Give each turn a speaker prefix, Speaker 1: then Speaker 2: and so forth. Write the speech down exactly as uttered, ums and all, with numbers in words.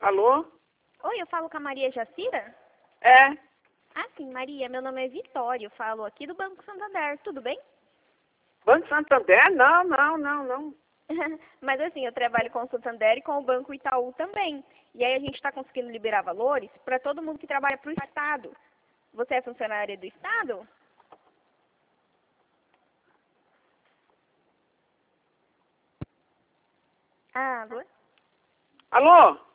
Speaker 1: Alô?
Speaker 2: Oi, eu falo com a Maria Jacira?
Speaker 1: É.
Speaker 2: Ah, sim, Maria, meu nome é Vitória, eu falo aqui do Banco Santander, tudo bem?
Speaker 1: Banco Santander? Não, não, não, não.
Speaker 2: Mas assim, eu trabalho com o Santander e com o Banco Itaú também. E aí a gente está conseguindo liberar valores para todo mundo que trabalha para o Estado. Você é funcionária do Estado? Ah, alô?
Speaker 1: Alô?